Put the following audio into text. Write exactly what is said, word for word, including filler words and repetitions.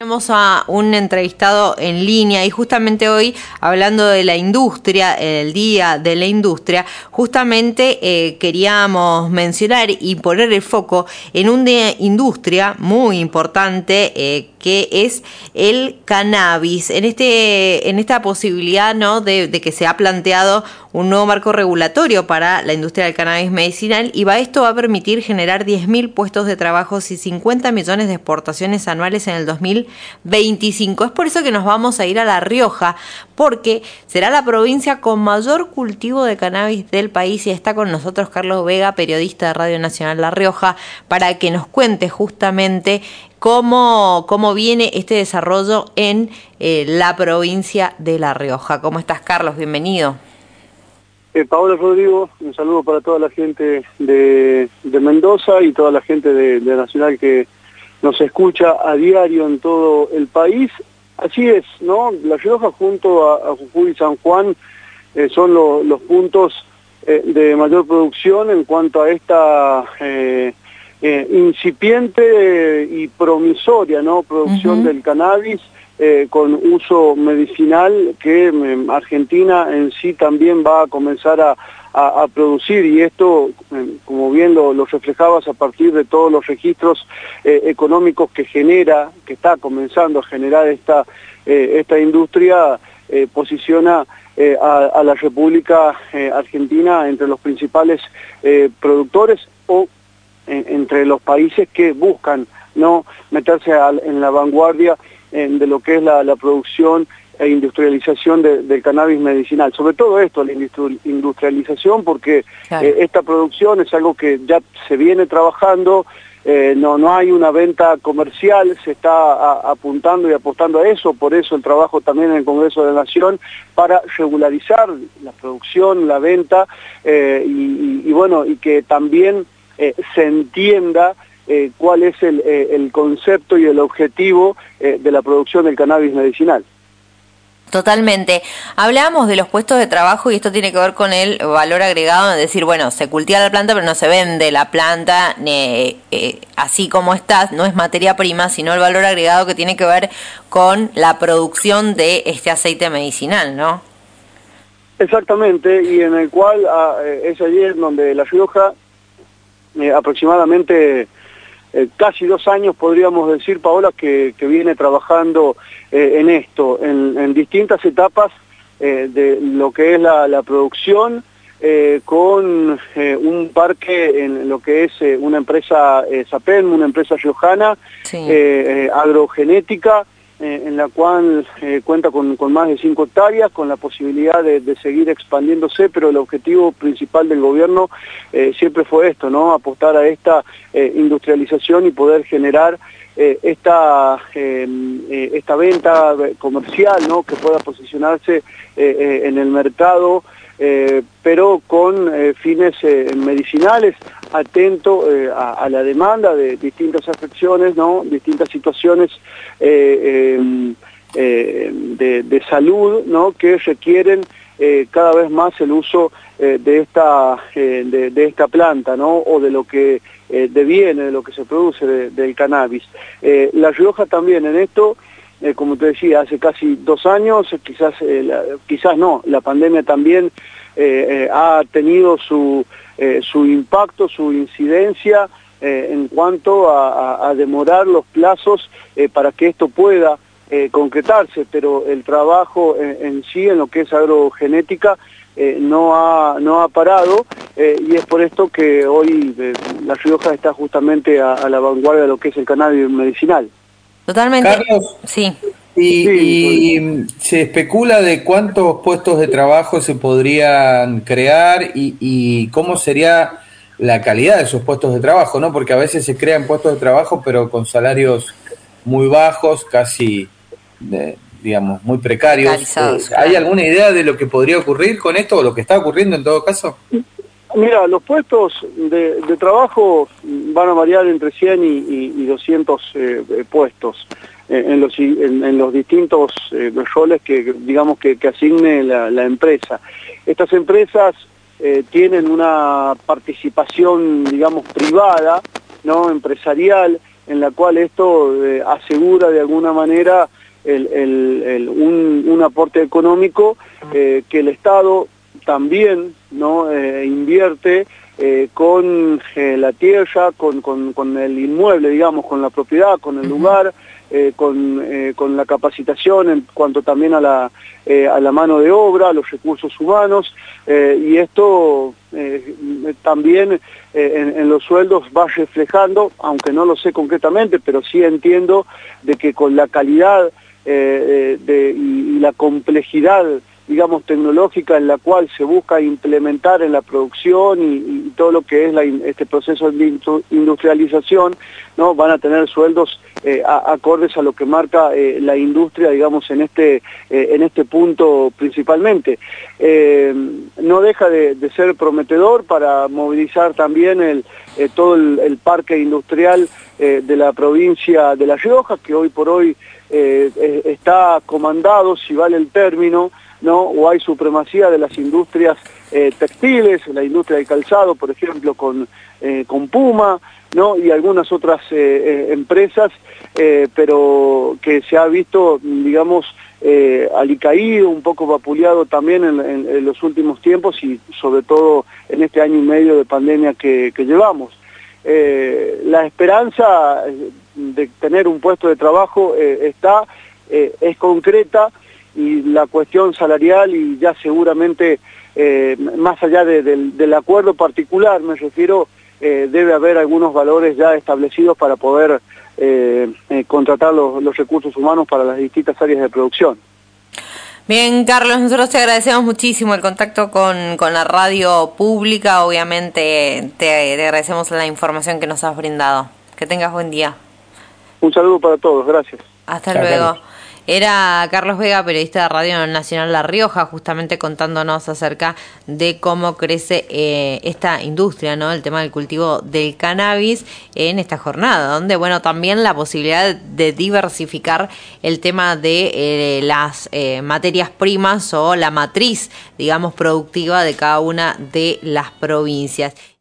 Tenemos a un entrevistado en línea y justamente hoy, hablando de la industria, el Día de la Industria, justamente eh, queríamos mencionar y poner el foco en una industria muy importante eh, que es el cannabis. En este, en esta posibilidad, ¿no?, de, de que se ha planteado un nuevo marco regulatorio para la industria del cannabis medicinal, y va, esto va a permitir generar diez mil puestos de trabajo y cincuenta millones de exportaciones anuales en el dos mil veinticinco. Es por eso que nos vamos a ir a La Rioja, porque será la provincia con mayor cultivo de cannabis del país, y está con nosotros Carlos Vega, periodista de Radio Nacional La Rioja, para que nos cuente justamente cómo, cómo viene este desarrollo en eh, la provincia de La Rioja. ¿Cómo estás, Carlos? Bienvenido. Eh, Paola, Rodrigo, un saludo para toda la gente de, de Mendoza y toda la gente de, de Nacional que nos escucha a diario en todo el país. Así es, ¿no? La Rioja junto a, a Jujuy y San Juan eh, son lo, los puntos eh, de mayor producción en cuanto a esta eh, eh, incipiente eh, y promisoria, ¿no?, producción uh-huh. del cannabis eh, con uso medicinal que eh, Argentina en sí también va a comenzar a A, a producir, y esto, eh, como bien lo, lo reflejabas a partir de todos los registros eh, económicos que genera, que está comenzando a generar esta, eh, esta industria, eh, posiciona eh, a, a la República eh, Argentina entre los principales eh, productores o eh, entre los países que buscan no meterse a, en la vanguardia eh, de lo que es la, la producción e industrialización de, del cannabis medicinal. Sobre todo esto, la industrialización, porque claro. eh, esta producción es algo que ya se viene trabajando, eh, no, no hay una venta comercial, se está a, apuntando y apostando a eso, por eso el trabajo también en el Congreso de la Nación para regularizar la producción, la venta, eh, y, y, y bueno, y que también eh, se entienda eh, cuál es el, eh, el concepto y el objetivo eh, de la producción del cannabis medicinal. Totalmente. Hablábamos de los puestos de trabajo y esto tiene que ver con el valor agregado, es decir, bueno, se cultiva la planta pero no se vende la planta eh, eh, así como está, no es materia prima, sino el valor agregado que tiene que ver con la producción de este aceite medicinal, ¿no? Exactamente, y en el cual ah, es allí en donde La Rioja eh, aproximadamente Eh, casi dos años, podríamos decir, Paola, que, que viene trabajando eh, en esto, en, en distintas etapas eh, de lo que es la, la producción, eh, con eh, un parque en lo que es eh, una empresa eh, Sapem, una empresa riojana, sí. eh, eh, agrogenética, eh, en la cual eh, cuenta con, con más de cinco hectáreas, con la posibilidad de, de seguir expandiéndose, pero el objetivo principal del gobierno eh, siempre fue esto, ¿no?, apostar a esta eh, industrialización y poder generar eh, esta, eh, eh, esta venta comercial, ¿no?, que pueda posicionarse eh, eh, en el mercado, eh, pero con eh, fines eh, medicinales, atento eh, a, a la demanda de distintas afecciones, ¿no?, distintas situaciones eh, eh, eh, de, de salud, ¿no?, que requieren eh, cada vez más el uso eh, de, esta, eh, de, de esta planta, ¿no?, o de lo que eh, deviene, de lo que se produce de, del cannabis. Eh, La Rioja también en esto, eh, como te decía, hace casi dos años, quizás, eh, la, quizás no, la pandemia también eh, eh, ha tenido su... Eh, su impacto, su incidencia eh, en cuanto a, a, a demorar los plazos eh, para que esto pueda eh, concretarse, pero el trabajo en, en sí, en lo que es agrogenética, eh, no, ha, no ha parado eh, y es por esto que hoy eh, La Rioja está justamente a, a la vanguardia de lo que es el cannabis medicinal. Totalmente. Carlos, sí. Y, y se especula de cuántos puestos de trabajo se podrían crear y, y cómo sería la calidad de esos puestos de trabajo, ¿no? Porque a veces se crean puestos de trabajo pero con salarios muy bajos, casi, de, digamos, muy precarios. Eh, ¿Hay claro. alguna idea de lo que podría ocurrir con esto o lo que está ocurriendo en todo caso? Mira, los puestos de, de trabajo van a variar entre cien y, y, y doscientos eh, puestos. En los, en, en los distintos eh, roles que digamos que, que asigne la, la empresa. Estas empresas eh, tienen una participación, digamos, privada, no empresarial, en la cual esto eh, asegura de alguna manera el, el, el, un, un aporte económico eh, que el Estado también no eh, invierte eh, con eh, la tierra, con, con, con el inmueble, digamos, con la propiedad, con el lugar, eh, con, eh, con la capacitación en cuanto también a la, eh, a la mano de obra, a los recursos humanos, eh, y esto eh, también eh, en, en los sueldos va reflejando, aunque no lo sé concretamente, pero sí entiendo de que con la calidad eh, de, y, y la complejidad, digamos, tecnológica en la cual se busca implementar en la producción y, y todo lo que es la, este proceso de industrialización, ¿no? Van a tener sueldos eh, a, acordes a lo que marca eh, la industria, digamos, en este, eh, en este punto principalmente. Eh, no deja de, de ser prometedor para movilizar también el, eh, todo el, el parque industrial eh, de la provincia de La Rioja, que hoy por hoy eh, eh, está comandado, si vale el término, ¿no? O hay supremacía de las industrias eh, textiles, la industria del calzado, por ejemplo, con, eh, con Puma, ¿no? Y algunas otras eh, eh, empresas, eh, pero que se ha visto, digamos, eh, alicaído, un poco vapuleado también en, en, en los últimos tiempos y sobre todo en este año y medio de pandemia que, que llevamos. Eh, la esperanza de tener un puesto de trabajo eh, está, eh, es concreta, y la cuestión salarial y ya seguramente, eh, más allá de, de, del acuerdo particular, me refiero, eh, debe haber algunos valores ya establecidos para poder eh, eh, contratar los, los recursos humanos para las distintas áreas de producción. Bien, Carlos, nosotros te agradecemos muchísimo el contacto con, con la radio pública, obviamente te, te agradecemos la información que nos has brindado. Que tengas buen día. Un saludo para todos, gracias. Hasta Chao, luego. Carlos. Era Carlos Vega, periodista de Radio Nacional La Rioja, justamente contándonos acerca de cómo crece eh, esta industria, ¿no? El tema del cultivo del cannabis en esta jornada, donde, bueno, también la posibilidad de diversificar el tema de eh, las eh, materias primas o la matriz, digamos, productiva de cada una de las provincias.